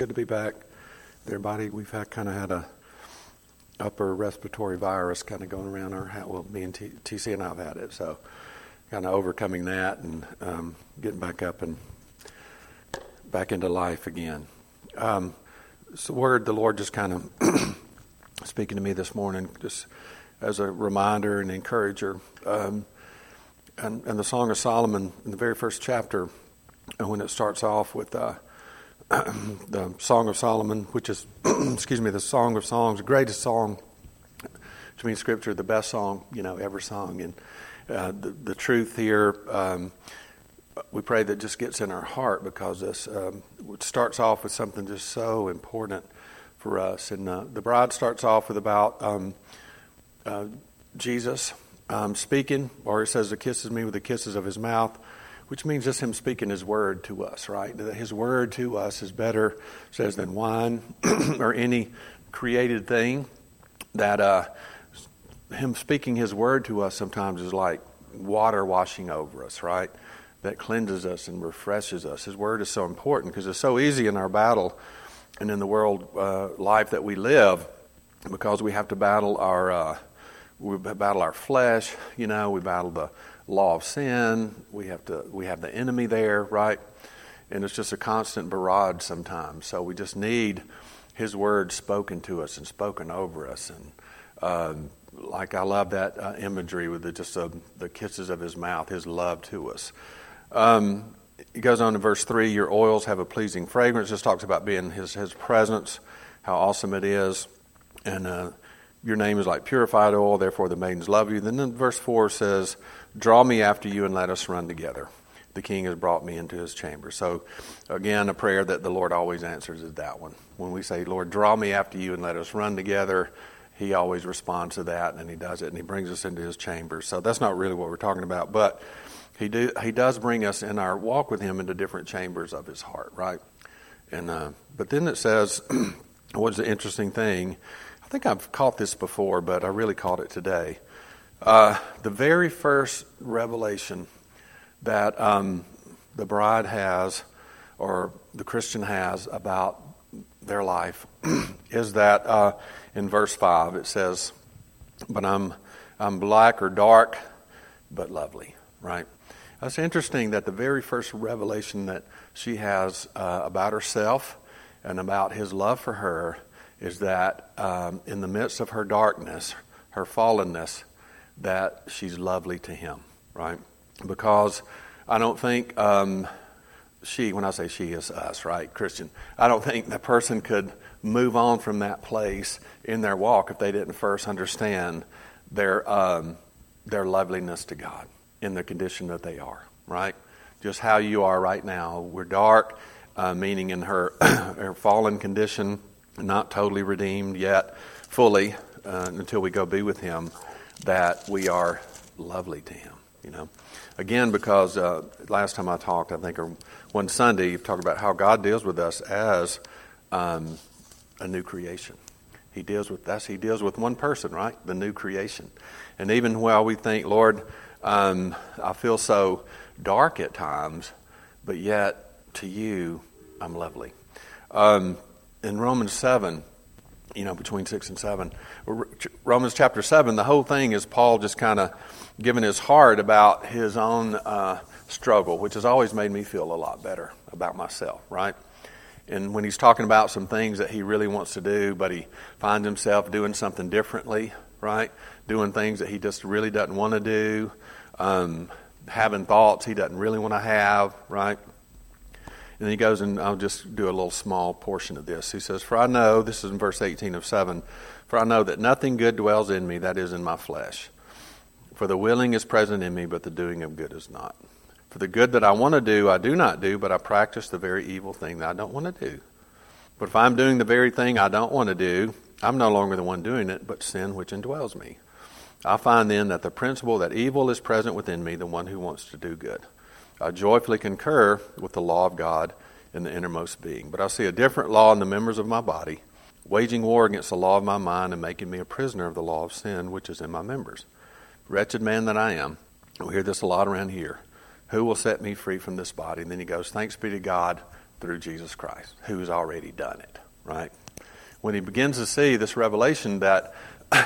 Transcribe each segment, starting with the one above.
good to be back. Everybody, we've had a upper respiratory virus kind of going around our house. Well, me and TC and I have had it, so kind of overcoming that and getting back up and back into life again. It's a word the Lord just kind of speaking to me this morning, just as a reminder and encourager. And the Song of Solomon in the very first chapter, and when it starts off with the Song of Solomon, which is, the Song of Songs, the greatest song, which means Scripture, the best song, ever sung. And the truth here, we pray that just gets in our heart, because this it starts off with something just so important for us. And the bride starts off with about Jesus speaking, or it says, "He kisses me with the kisses of his mouth," which means just him speaking his word to us, right? That his word to us is better, says, than wine or any created thing. That him speaking his word to us sometimes is like water washing over us, right? That cleanses us and refreshes us. His word is so important because it's so easy in our battle and in the world life that we live, because we have to battle our flesh. We battle the law of sin. We have the enemy there, right? And it's just a constant barrage sometimes. So we just need his word spoken to us and spoken over us. And I love that imagery with the kisses of his mouth, his love to us. He goes on to verse 3, "Your oils have a pleasing fragrance." Just talks about being his presence, how awesome it is. And your name is like purified oil, therefore the maidens love you. Then verse 4 says, "Draw me after you and let us run together. The king has brought me into his chamber." So again, a prayer that the Lord always answers is that one. When we say, "Lord, draw me after you and let us run together," he always responds to that, and he does it, and he brings us into his chamber. So that's not really what we're talking about, but he does bring us in our walk with him into different chambers of his heart, right? And but then it says, what's the interesting thing? I think I've caught this before, but I really caught it today. The very first revelation that the bride has, or the Christian has, about their life is that in verse 5 it says, "But I'm black or dark, but lovely," right? It's interesting that the very first revelation that she has about herself and about his love for her is that in the midst of her darkness, her fallenness, that she's lovely to him, right? Because I don't think when I say she, is us, right, Christian, I don't think that person could move on from that place in their walk if they didn't first understand their loveliness to God in the condition that they are, right? Just how you are right now. We're dark, meaning in her fallen condition, not totally redeemed yet fully until we go be with him, that we are lovely to him, Again, because last time I talked, I think, or one Sunday, you talked about how God deals with us as a new creation. He deals with one person, right? The new creation. And even while we think, "Lord, I feel so dark at times, but yet to you, I'm lovely." In Romans 7, between 6 and 7, Romans chapter 7, the whole thing is Paul just kind of giving his heart about his own struggle, which has always made me feel a lot better about myself, right? And when he's talking about some things that he really wants to do, but he finds himself doing something differently, right? Doing things that he just really doesn't want to do, having thoughts he doesn't really want to have, right? And then he goes, and I'll just do a little small portion of this. He says, "For I know," this is in verse 18 of 7, "For I know that nothing good dwells in me, that is in my flesh. For the willing is present in me, but the doing of good is not. For the good that I want to do, I do not do, but I practice the very evil thing that I don't want to do. But if I'm doing the very thing I don't want to do, I'm no longer the one doing it, but sin which indwells me. I find then that the principle that evil is present within me, the one who wants to do good. I joyfully concur with the law of God in the innermost being. But I see a different law in the members of my body, waging war against the law of my mind and making me a prisoner of the law of sin, which is in my members. Wretched man that I am." We hear this a lot around here. "Who will set me free from this body?" And then he goes, "Thanks be to God through Jesus Christ, who's already done it, right? When he begins to see this revelation that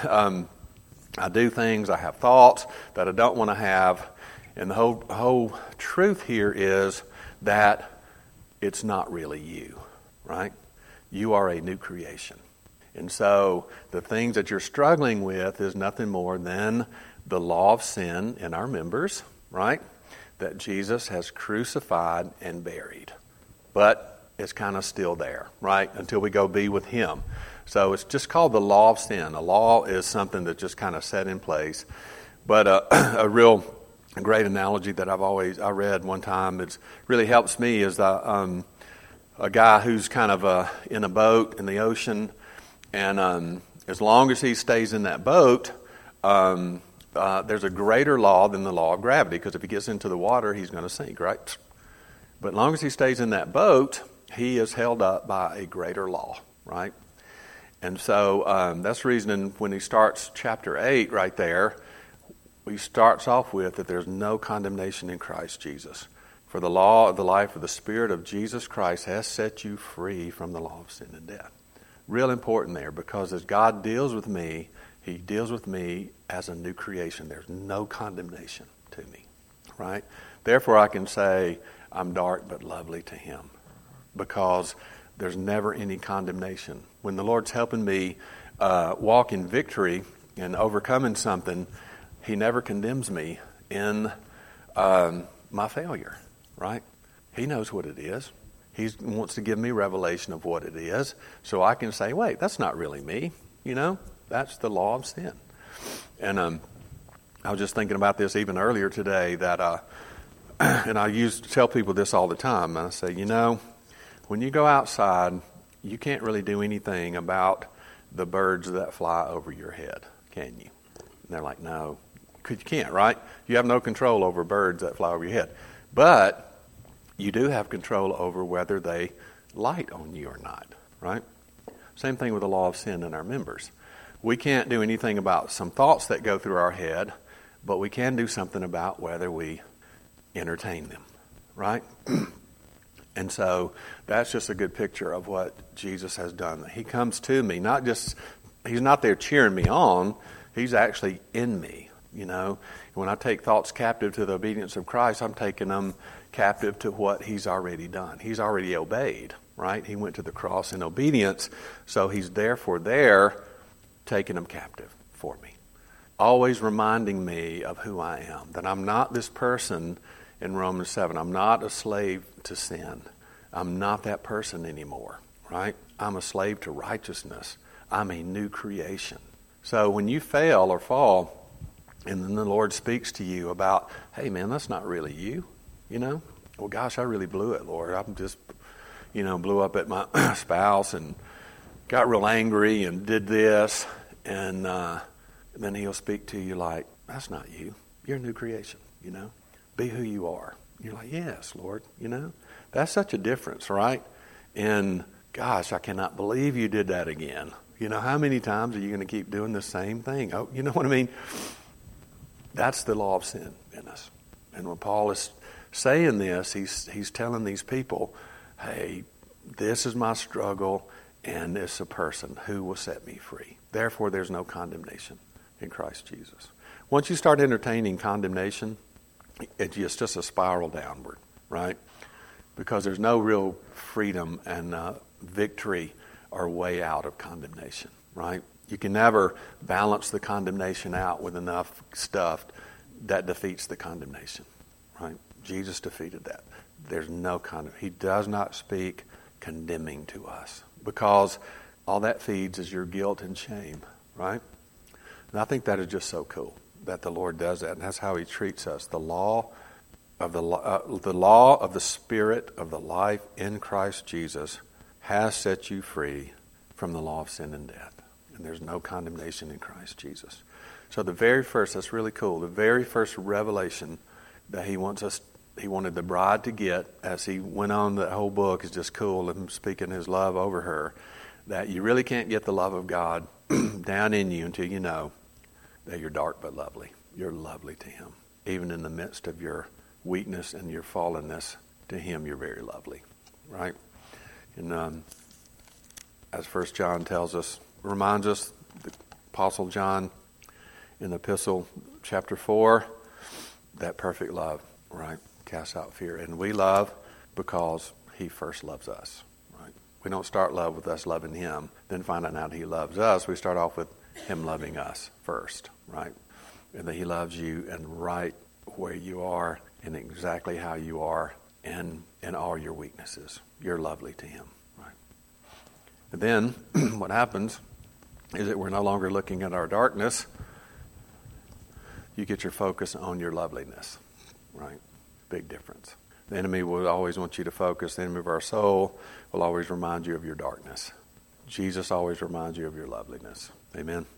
I do things, I have thoughts that I don't want to have, and the whole truth here is that it's not really you, right? You are a new creation. And so the things that you're struggling with is nothing more than the law of sin in our members, right? That Jesus has crucified and buried. But it's kind of still there, right? Until we go be with him. So it's just called the law of sin. A law is something that's just kind of set in place. But a real great analogy that I read one time that really helps me is a guy who's kind of in a boat in the ocean, and as long as he stays in that boat, there's a greater law than the law of gravity, because if he gets into the water, he's going to sink, right? But as long as he stays in that boat, he is held up by a greater law, right? And so that's the reason when he starts chapter 8 right there, he starts off with that there's no condemnation in Christ Jesus. For the law of the life of the Spirit of Jesus Christ has set you free from the law of sin and death. Real important there, because as God deals with me, he deals with me as a new creation. There's no condemnation to me, right? Therefore, I can say I'm dark but lovely to him, because there's never any condemnation. When the Lord's helping me walk in victory and overcoming something, he never condemns me in my failure, right? He knows what it is. He wants to give me revelation of what it is, so I can say, wait, that's not really me, That's the law of sin. And I was just thinking about this even earlier today, that and I used to tell people this all the time. I say, when you go outside, you can't really do anything about the birds that fly over your head, can you? And they're like, no, because you can't, right? You have no control over birds that fly over your head. But you do have control over whether they light on you or not, right? Same thing with the law of sin in our members. We can't do anything about some thoughts that go through our head, but we can do something about whether we entertain them, right? And so that's just a good picture of what Jesus has done. He comes to me, he's not there cheering me on, he's actually in me, When I take thoughts captive to the obedience of Christ, I'm taking them captive to what he's already done. He's already obeyed, right? He went to the cross in obedience, so he's therefore there taking them captive for me. Always reminding me of who I am, that I'm not this person in Romans 7. I'm not a slave to sin. I'm not that person anymore, right? I'm a slave to righteousness. I'm a new creation. So when you fail or fall, and then the Lord speaks to you about, hey man, that's not really you, Well, gosh, I really blew it, Lord. I'm just, blew up at my spouse and got real angry and did this. And then he'll speak to you like, that's not you. You're a new creation, Be who you are. You're like, yes, Lord, That's such a difference, right? And gosh, I cannot believe you did that again. How many times are you going to keep doing the same thing? Oh, you know what I mean? That's the law of sin in us. And when Paul is saying this, he's telling these people, hey, this is my struggle, and it's a person who will set me free. Therefore, there's no condemnation in Christ Jesus. Once you start entertaining condemnation, it's just a spiral downward, right? Because there's no real freedom and victory or way out of condemnation, right? You can never balance the condemnation out with enough stuff that defeats the condemnation, right? Jesus defeated that. There's no condemnation. He does not speak condemning to us, because all that feeds is your guilt and shame, right? And I think that is just so cool that the Lord does that, and that's how he treats us. The law of the Spirit of the life in Christ Jesus has set you free from the law of sin and death. And there's no condemnation in Christ Jesus. So that's really cool. The very first revelation that he wanted the bride to get as he went on the whole book is just cool, him speaking his love over her, that you really can't get the love of God down in you until you know that you're dark but lovely. You're lovely to him. Even in the midst of your weakness and your fallenness, to him you're very lovely, right? And as 1 John tells us, reminds us, the Apostle John in the epistle, chapter 4, that perfect love, right, casts out fear. And we love because he first loves us, right? We don't start love with us loving him, then finding out he loves us. We start off with him loving us first, right? And that he loves you and right where you are and exactly how you are and in all your weaknesses. You're lovely to him, right? And then what happens is that we're no longer looking at our darkness. You get your focus on your loveliness, right? Big difference. The enemy will always want you to focus. The enemy of our soul will always remind you of your darkness. Jesus always reminds you of your loveliness. Amen.